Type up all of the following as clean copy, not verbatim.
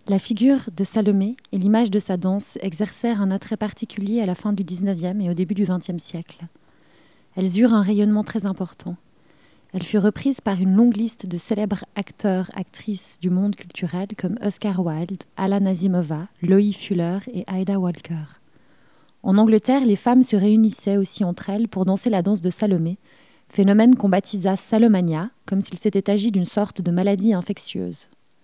La figure de Salomé et l'image de sa danse exercèrent un attrait particulier à la fin du XIXe et au début du XXe siècle. Elles eurent un rayonnement très important. Elle fut reprise par une longue liste de célèbres acteurs, actrices du monde culturel comme Oscar Wilde, Alla Nazimova, Loie Fuller et Ida Walker. En Angleterre, les femmes se réunissaient aussi entre elles pour danser la danse de Salomé, phénomène qu'on baptisa Salomania, comme s'il s'était agi d'une sorte de maladie infectieuse.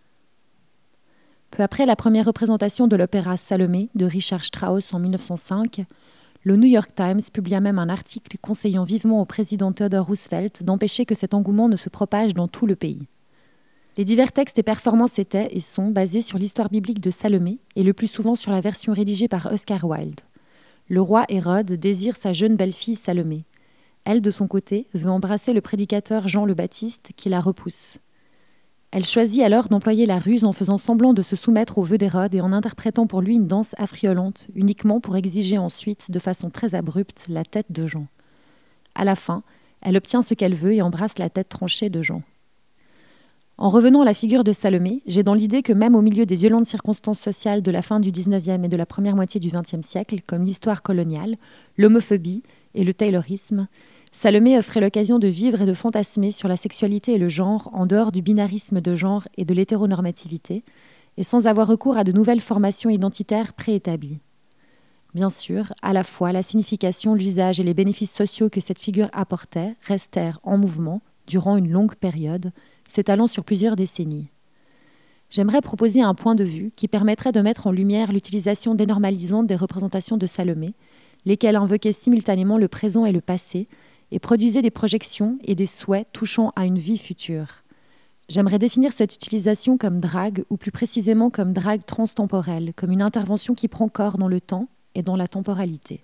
Peu après la première représentation de l'opéra Salomé de Richard Strauss en 1905, le New York Times publia même un article conseillant vivement au président Theodore Roosevelt d'empêcher que cet engouement ne se propage dans tout le pays. Les divers textes et performances étaient et sont basés sur l'histoire biblique de Salomé et le plus souvent sur la version rédigée par Oscar Wilde. Le roi Hérode désire sa jeune belle-fille Salomé. Elle, de son côté, veut embrasser le prédicateur Jean le Baptiste qui la repousse. Elle choisit alors d'employer la ruse en faisant semblant de se soumettre aux vœux d'Hérode et en interprétant pour lui une danse affriolante, uniquement pour exiger ensuite, de façon très abrupte, la tête de Jean. À la fin, elle obtient ce qu'elle veut et embrasse la tête tranchée de Jean. En revenant à la figure de Salomé, j'ai dans l'idée que même au milieu des violentes circonstances sociales de la fin du XIXe et de la première moitié du XXe siècle, comme l'histoire coloniale, l'homophobie et le taylorisme, Salomé offrait l'occasion de vivre et de fantasmer sur la sexualité et le genre en dehors du binarisme de genre et de l'hétéronormativité, et sans avoir recours à de nouvelles formations identitaires préétablies. Bien sûr, à la fois, la signification, l'usage et les bénéfices sociaux que cette figure apportait restèrent en mouvement durant une longue période, s'étalant sur plusieurs décennies. J'aimerais proposer un point de vue qui permettrait de mettre en lumière l'utilisation dénormalisante des représentations de Salomé, lesquelles invoquaient simultanément le présent et le passé, et produisaient des projections et des souhaits touchant à une vie future. J'aimerais définir cette utilisation comme drague, ou plus précisément comme drague transtemporelle, comme une intervention qui prend corps dans le temps et dans la temporalité.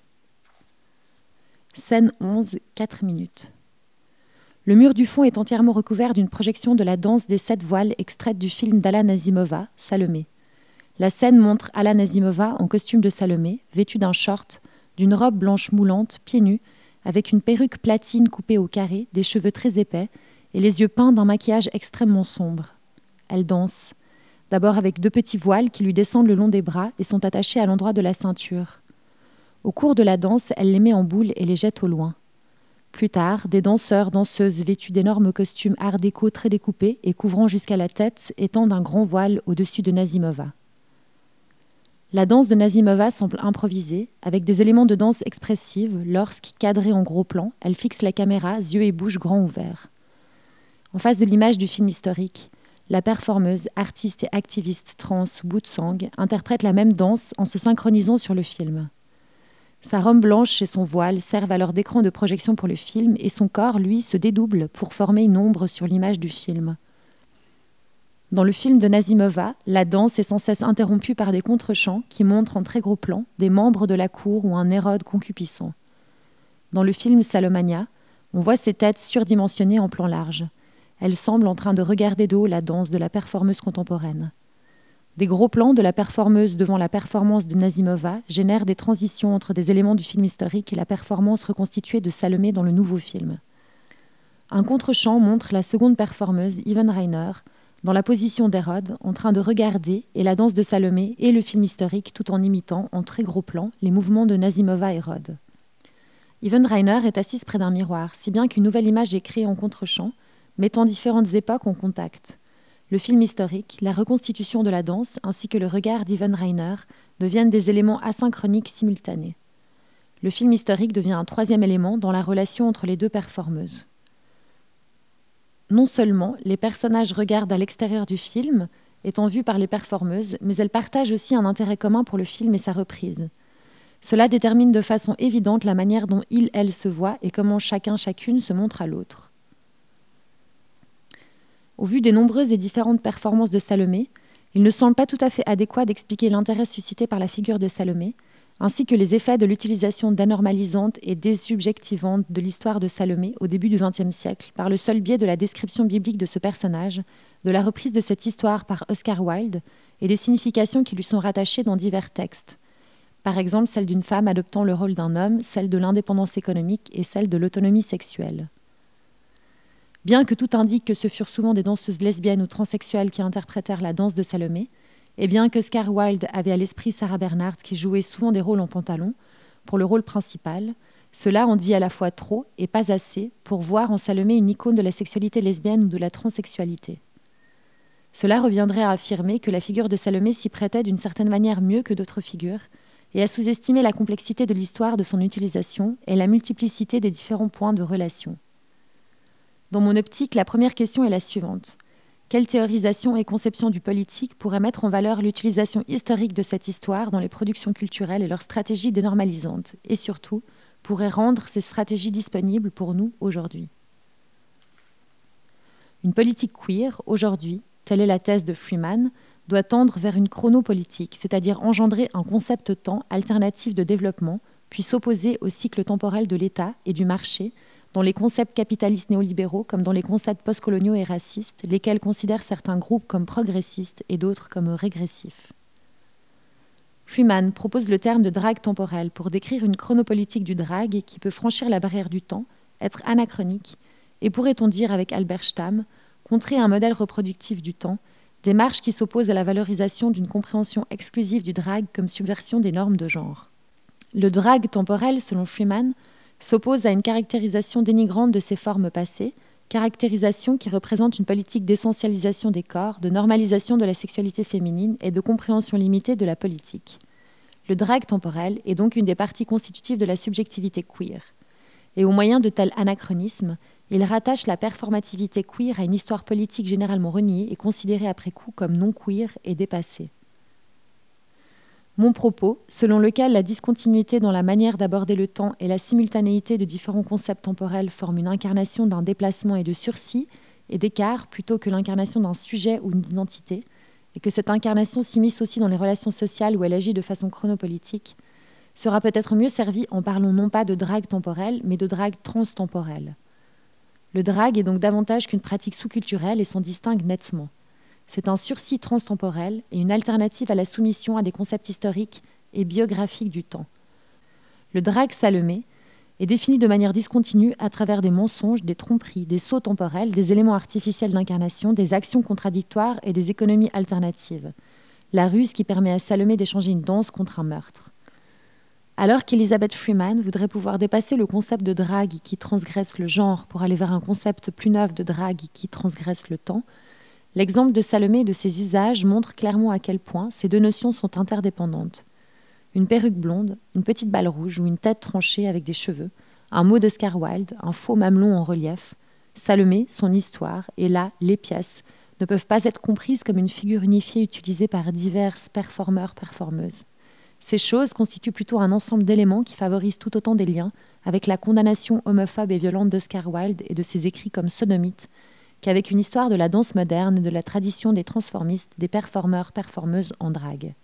Scène 11, 4 minutes. Le mur du fond est entièrement recouvert d'une projection de la danse des 7 voiles extraite du film d'Alla Nazimova, Salomé. La scène montre Alla Nazimova en costume de Salomé, vêtue d'un short, d'une robe blanche moulante, pieds nus, avec une perruque platine coupée au carré, des cheveux très épais et les yeux peints d'un maquillage extrêmement sombre. Elle danse, d'abord avec 2 petits voiles qui lui descendent le long des bras et sont attachés à l'endroit de la ceinture. Au cours de la danse, elle les met en boule et les jette au loin. Plus tard, des danseuses vêtues d'énormes costumes art déco très découpés et couvrant jusqu'à la tête étendent un grand voile au-dessus de Nazimova. La danse de Nazimova semble improvisée, avec des éléments de danse expressive lorsque, cadrée en gros plan, elle fixe la caméra, yeux et bouche grands ouverts. En face de l'image du film historique, la performeuse, artiste et activiste trans Woodsong interprète la même danse en se synchronisant sur le film. Sa robe blanche et son voile servent alors d'écran de projection pour le film et son corps, lui, se dédouble pour former une ombre sur l'image du film. Dans le film de Nazimova, la danse est sans cesse interrompue par des contre-champs qui montrent en très gros plan des membres de la cour ou un Hérode concupiscent. Dans le film Salomania, on voit ces têtes surdimensionnées en plan large. Elles semblent en train de regarder de haut la danse de la performeuse contemporaine. Des gros plans de la performeuse devant la performance de Nazimova génèrent des transitions entre des éléments du film historique et la performance reconstituée de Salomé dans le nouveau film. Un contre-champ montre la seconde performeuse, Yvonne Rainer, dans la position d'Hérode, en train de regarder et la danse de Salomé et le film historique tout en imitant, en très gros plan, les mouvements de Nazimova et Hérode. Yvonne Rainer est assise près d'un miroir, si bien qu'une nouvelle image est créée en contre-champ, mettant différentes époques en contact. Le film historique, la reconstitution de la danse, ainsi que le regard d'Yvonne Rainer deviennent des éléments asynchroniques simultanés. Le film historique devient un 3e élément dans la relation entre les 2 performeuses. Non seulement les personnages regardent à l'extérieur du film, étant vus par les performeuses, mais elles partagent aussi un intérêt commun pour le film et sa reprise. Cela détermine de façon évidente la manière dont elles se voient et comment chacune se montre à l'autre. Au vu des nombreuses et différentes performances de Salomé, il ne semble pas tout à fait adéquat d'expliquer l'intérêt suscité par la figure de Salomé, ainsi que les effets de l'utilisation dénormalisante et désubjectivante de l'histoire de Salomé au début du XXe siècle, par le seul biais de la description biblique de ce personnage, de la reprise de cette histoire par Oscar Wilde et des significations qui lui sont rattachées dans divers textes. Par exemple, celle d'une femme adoptant le rôle d'un homme, celle de l'indépendance économique et celle de l'autonomie sexuelle. Bien que tout indique que ce furent souvent des danseuses lesbiennes ou transsexuelles qui interprétèrent la danse de Salomé, Et bien qu'Oscar Wilde avait à l'esprit Sarah Bernhardt qui jouait souvent des rôles en pantalon, pour le rôle principal, cela en dit à la fois trop et pas assez pour voir en Salomé une icône de la sexualité lesbienne ou de la transsexualité. Cela reviendrait à affirmer que la figure de Salomé s'y prêtait d'une certaine manière mieux que d'autres figures, et à sous-estimer la complexité de l'histoire de son utilisation et la multiplicité des différents points de relation. Dans mon optique, la première question est la suivante. Quelle théorisation et conception du politique pourrait mettre en valeur l'utilisation historique de cette histoire dans les productions culturelles et leurs stratégies dénormalisantes, et surtout, pourrait rendre ces stratégies disponibles pour nous aujourd'hui? Une politique queer, aujourd'hui, telle est la thèse de Freeman, doit tendre vers une chronopolitique, c'est-à-dire engendrer un concept-temps alternatif de développement, puis s'opposer au cycle temporel de l'État et du marché, dans les concepts capitalistes néolibéraux comme dans les concepts postcoloniaux et racistes, lesquels considèrent certains groupes comme progressistes et d'autres comme régressifs. Freeman propose le terme de drague temporelle pour décrire une chronopolitique du drague qui peut franchir la barrière du temps, être anachronique, et pourrait-on dire avec Albert Stamm, contrer un modèle reproductif du temps, démarche qui s'oppose à la valorisation d'une compréhension exclusive du drague comme subversion des normes de genre. Le drague temporel, selon Freeman, s'oppose à une caractérisation dénigrante de ses formes passées, caractérisation qui représente une politique d'essentialisation des corps, de normalisation de la sexualité féminine et de compréhension limitée de la politique. Le drague temporel est donc une des parties constitutives de la subjectivité queer. Et au moyen de tels anachronismes, il rattache la performativité queer à une histoire politique généralement reniée et considérée après coup comme non queer et dépassée. Mon propos, selon lequel la discontinuité dans la manière d'aborder le temps et la simultanéité de différents concepts temporels forment une incarnation d'un déplacement et de sursis et d'écart plutôt que l'incarnation d'un sujet ou d'une identité, et que cette incarnation s'immisce aussi dans les relations sociales où elle agit de façon chronopolitique, sera peut-être mieux servie en parlant non pas de drague temporelle, mais de drague transtemporelle. Le drague est donc davantage qu'une pratique sous-culturelle et s'en distingue nettement. C'est un sursis transtemporel et une alternative à la soumission à des concepts historiques et biographiques du temps. Le drague Salomé est défini de manière discontinue à travers des mensonges, des tromperies, des sauts temporels, des éléments artificiels d'incarnation, des actions contradictoires et des économies alternatives. La ruse qui permet à Salomé d'échanger une danse contre un meurtre. Alors qu'Elizabeth Freeman voudrait pouvoir dépasser le concept de drague qui transgresse le genre pour aller vers un concept plus neuf de drague qui transgresse le temps, l'exemple de Salomé et de ses usages montre clairement à quel point ces deux notions sont interdépendantes. Une perruque blonde, une petite balle rouge ou une tête tranchée avec des cheveux, un mot d'Oscar Wilde, un faux mamelon en relief, Salomé, son histoire, et là, les pièces, ne peuvent pas être comprises comme une figure unifiée utilisée par diverses performeurs-performeuses. Ces choses constituent plutôt un ensemble d'éléments qui favorisent tout autant des liens avec la condamnation homophobe et violente d'Oscar Wilde et de ses écrits comme sodomites, qu'avec une histoire de la danse moderne et de la tradition des transformistes, des performeurs-performeuses en drague.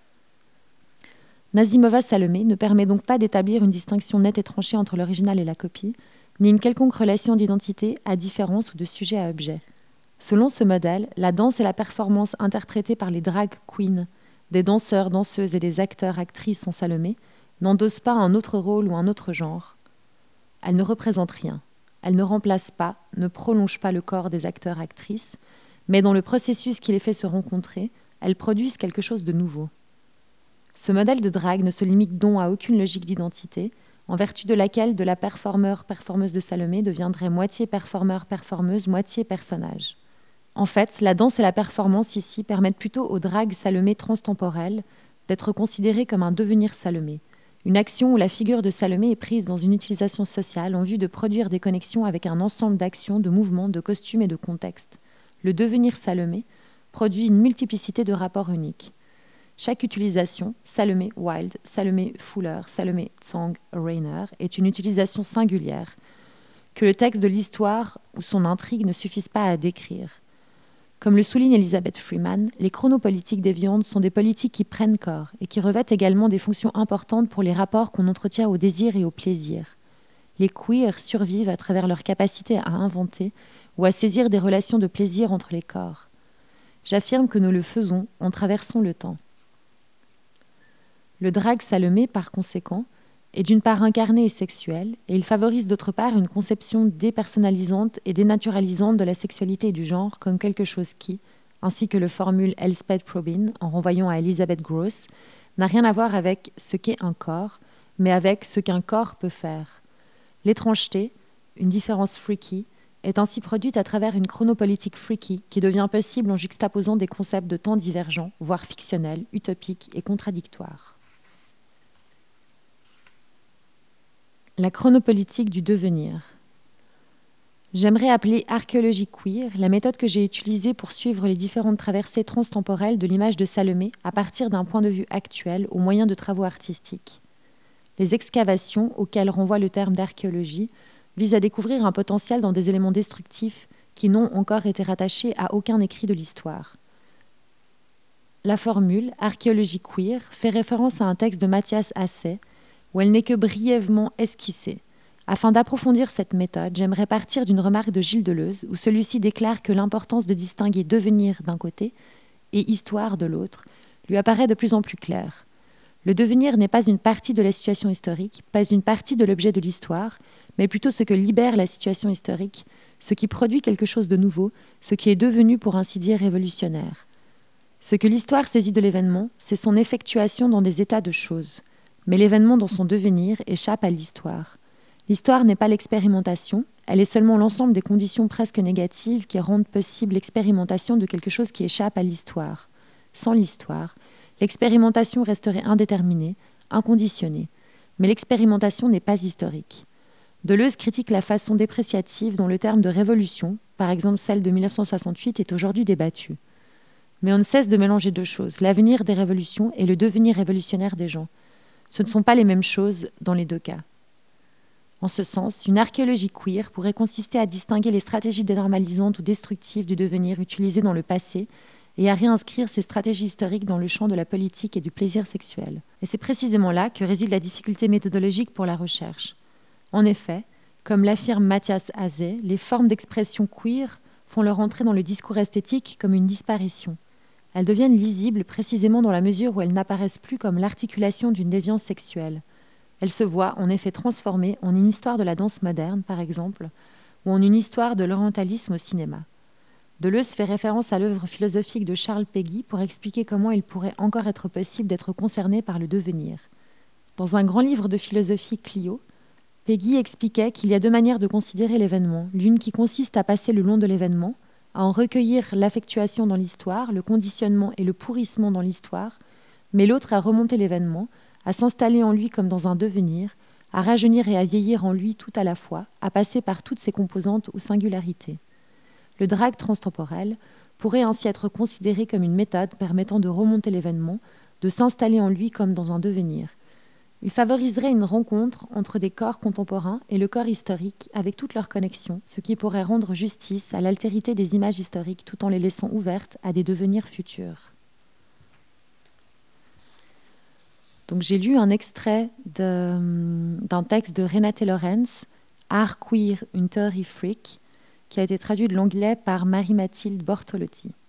Nazimova Salomé ne permet donc pas d'établir une distinction nette et tranchée entre l'original et la copie, ni une quelconque relation d'identité à différence ou de sujet à objet. Selon ce modèle, la danse et la performance interprétées par les drag queens, des danseurs, danseuses et des acteurs, actrices en Salomé, n'endossent pas un autre rôle ou un autre genre. Elles ne représentent rien. Elles ne remplacent pas, ne prolongent pas le corps des acteurs, actrices, mais dans le processus qui les fait se rencontrer, elles produisent quelque chose de nouveau. Ce modèle de drague ne se limite donc à aucune logique d'identité, en vertu de laquelle de la performeur-performeuse de Salomé deviendrait moitié performeur-performeuse, moitié personnage. En fait, la danse et la performance ici permettent plutôt au drague Salomé transtemporel d'être considéré comme un devenir Salomé, une action où la figure de Salomé est prise dans une utilisation sociale en vue de produire des connexions avec un ensemble d'actions, de mouvements, de costumes et de contextes. Le devenir Salomé produit une multiplicité de rapports uniques. Chaque utilisation, Salomé Wilde, Salomé Fuller, Salomé Tsang Rayner, est une utilisation singulière, que le texte de l'histoire ou son intrigue ne suffisent pas à décrire. Comme le souligne Elizabeth Freeman, les chronopolitiques déviantes sont des politiques qui prennent corps et qui revêtent également des fonctions importantes pour les rapports qu'on entretient au désir et au plaisir. Les queers survivent à travers leur capacité à inventer ou à saisir des relations de plaisir entre les corps. J'affirme que nous le faisons en traversant le temps. Le drague Salomé, par conséquent, est d'une part incarné et sexuel, et il favorise d'autre part une conception dépersonnalisante et dénaturalisante de la sexualité et du genre comme quelque chose qui, ainsi que le formule Elspeth Probyn, en renvoyant à Elizabeth Gross, n'a rien à voir avec ce qu'est un corps, mais avec ce qu'un corps peut faire. L'étrangeté, une différence freaky, est ainsi produite à travers une chronopolitique freaky qui devient possible en juxtaposant des concepts de temps divergents, voire fictionnels, utopiques et contradictoires. La chronopolitique du devenir. J'aimerais appeler archéologie queer la méthode que j'ai utilisée pour suivre les différentes traversées transtemporelles de l'image de Salomé à partir d'un point de vue actuel au moyen de travaux artistiques. Les excavations, auxquelles renvoie le terme d'archéologie, visent à découvrir un potentiel dans des éléments destructifs qui n'ont encore été rattachés à aucun écrit de l'histoire. La formule « archéologie queer » fait référence à un texte de Mathias Hassé, où elle n'est que brièvement esquissée. Afin d'approfondir cette méthode, j'aimerais partir d'une remarque de Gilles Deleuze, où celui-ci déclare que l'importance de distinguer devenir d'un côté et histoire de l'autre lui apparaît de plus en plus claire. Le devenir n'est pas une partie de la situation historique, pas une partie de l'objet de l'histoire, mais plutôt ce que libère la situation historique, ce qui produit quelque chose de nouveau, ce qui est devenu, pour ainsi dire, révolutionnaire. Ce que l'histoire saisit de l'événement, c'est son effectuation dans des états de choses. Mais l'événement dans son devenir échappe à l'histoire. L'histoire n'est pas l'expérimentation, elle est seulement l'ensemble des conditions presque négatives qui rendent possible l'expérimentation de quelque chose qui échappe à l'histoire. Sans l'histoire, l'expérimentation resterait indéterminée, inconditionnée. Mais l'expérimentation n'est pas historique. Deleuze critique la façon dépréciative dont le terme de révolution, par exemple celle de 1968, est aujourd'hui débattu. Mais on ne cesse de mélanger deux choses, l'avenir des révolutions et le devenir révolutionnaire des gens. Ce ne sont pas les mêmes choses dans les deux cas. En ce sens, une archéologie queer pourrait consister à distinguer les stratégies dénormalisantes ou destructives du devenir utilisées dans le passé et à réinscrire ces stratégies historiques dans le champ de la politique et du plaisir sexuel. Et c'est précisément là que réside la difficulté méthodologique pour la recherche. En effet, comme l'affirme Mathias Hassé, les formes d'expression queer font leur entrée dans le discours esthétique comme une disparition. Elles deviennent lisibles précisément dans la mesure où elles n'apparaissent plus comme l'articulation d'une déviance sexuelle. Elles se voient en effet transformées en une histoire de la danse moderne, par exemple, ou en une histoire de l'orientalisme au cinéma. Deleuze fait référence à l'œuvre philosophique de Charles Péguy pour expliquer comment il pourrait encore être possible d'être concerné par le devenir. Dans un grand livre de philosophie Clio, Péguy expliquait qu'il y a deux manières de considérer l'événement, l'une qui consiste à passer le long de l'événement, à en recueillir l'affectuation dans l'histoire, le conditionnement et le pourrissement dans l'histoire, mais l'autre à remonter l'événement, à s'installer en lui comme dans un devenir, à rajeunir et à vieillir en lui tout à la fois, à passer par toutes ses composantes ou singularités. Le drag transtemporel pourrait ainsi être considéré comme une méthode permettant de remonter l'événement, de s'installer en lui comme dans un devenir. Il favoriserait une rencontre entre des corps contemporains et le corps historique avec toutes leurs connexions, ce qui pourrait rendre justice à l'altérité des images historiques tout en les laissant ouvertes à des devenirs futurs. Donc, j'ai lu un extrait d'un texte de Renate Lorenz, Art queer, une théorie freak, qui a été traduit de l'anglais par Marie-Mathilde Bortolotti.